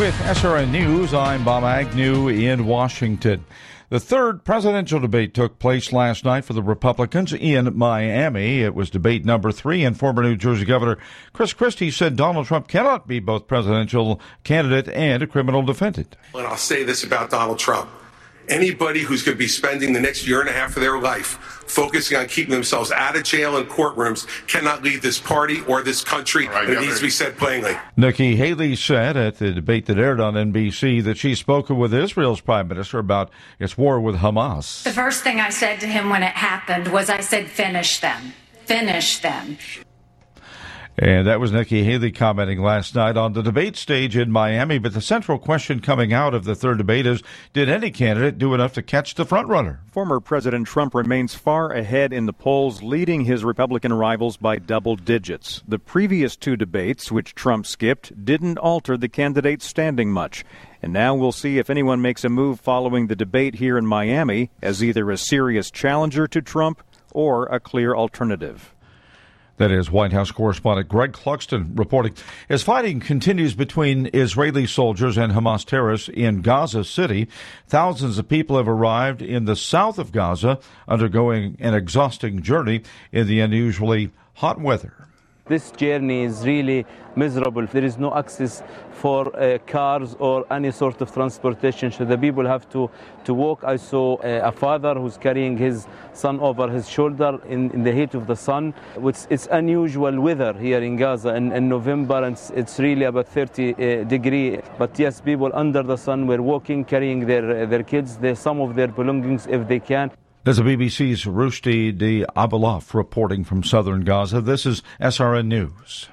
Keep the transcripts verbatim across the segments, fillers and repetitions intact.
With S R N News, I'm Bob Agnew in Washington. The third presidential debate took place last night for the Republicans in Miami. It was debate number three, and former New Jersey Governor Chris Christie said Donald Trump cannot be both presidential candidate and a criminal defendant. And I'll say this about Donald Trump. Anybody who's going to be spending the next year and a half of their life focusing on keeping themselves out of jail and courtrooms cannot lead this party or this country. Right, and it needs to be said plainly. Nikki Haley said at the debate that aired on N B C that she's spoken with Israel's prime minister about its war with Hamas. The first thing I said to him when it happened was I said, finish them. Finish them. And that was Nikki Haley commenting last night on the debate stage in Miami. But the central question coming out of the third debate is, did any candidate do enough to catch the frontrunner? Former President Trump remains far ahead in the polls, leading his Republican rivals by double digits. The previous two debates, which Trump skipped, didn't alter the candidates' standing much. And now we'll see if anyone makes a move following the debate here in Miami as either a serious challenger to Trump or a clear alternative. That is White House correspondent Greg Clugston reporting. As fighting continues between Israeli soldiers and Hamas terrorists in Gaza City, thousands of people have arrived in the south of Gaza, undergoing an exhausting journey in the unusually hot weather. This journey is really miserable. There is no access for uh, cars or any sort of transportation, so the people have to, to walk. I saw uh, a father who's carrying his son over his shoulder in, in the heat of the sun. It's, it's unusual weather here in Gaza in, in November, and it's, it's really about thirty uh, degrees. But yes, people under the sun were walking, carrying their, uh, their kids, their, some of their belongings if they can. There's a B B C's Rushdie Diabalov reporting from southern Gaza. This is S R N News.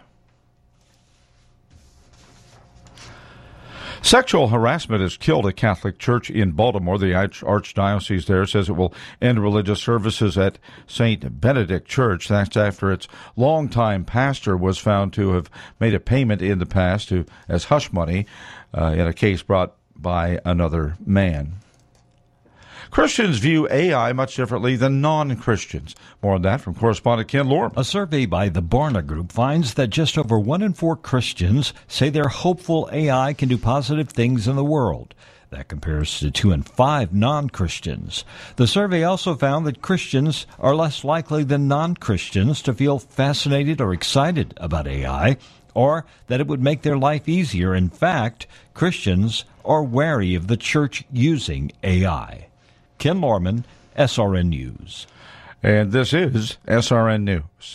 Sexual harassment has killed a Catholic church in Baltimore. The archdiocese there says it will end religious services at Saint Benedict Church. That's after its longtime pastor was found to have made a payment in the past to as hush money uh, in a case brought by another man. Christians view A I much differently than non-Christians. More on that from correspondent Ken Lorman. A survey by the Barna Group finds that just over one in four Christians say they're hopeful A I can do positive things in the world. That compares to two in five non-Christians. The survey also found that Christians are less likely than non-Christians to feel fascinated or excited about A I, or that it would make their life easier. In fact, Christians are wary of the church using A I. Ken Lorman, S R N News. And this is S R N News.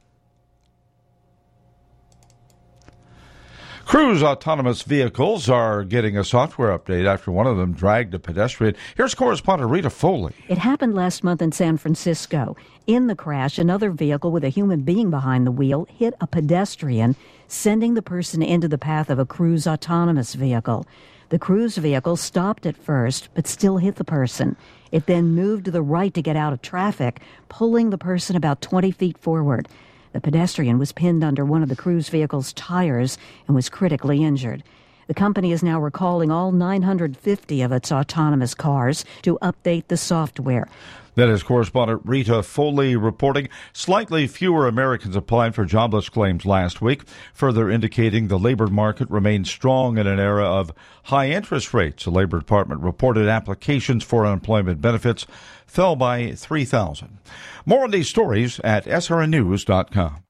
Cruise autonomous vehicles are getting a software update after one of them dragged a pedestrian. Here's correspondent Rita Foley. It happened last month in San Francisco. In the crash, another vehicle with a human being behind the wheel hit a pedestrian, sending the person into the path of a Cruise autonomous vehicle. The Cruise vehicle stopped at first, but still hit the person. It then moved to the right to get out of traffic, pulling the person about twenty feet forward. The pedestrian was pinned under one of the Cruise vehicle's tires and was critically injured. The company is now recalling all nine hundred fifty of its autonomous cars to update the software. That is correspondent Rita Foley reporting. Slightly fewer Americans applied for jobless claims last week, further indicating the labor market remains strong in an era of high interest rates. The Labor Department reported applications for unemployment benefits fell by three thousand. More on these stories at S R N news dot com.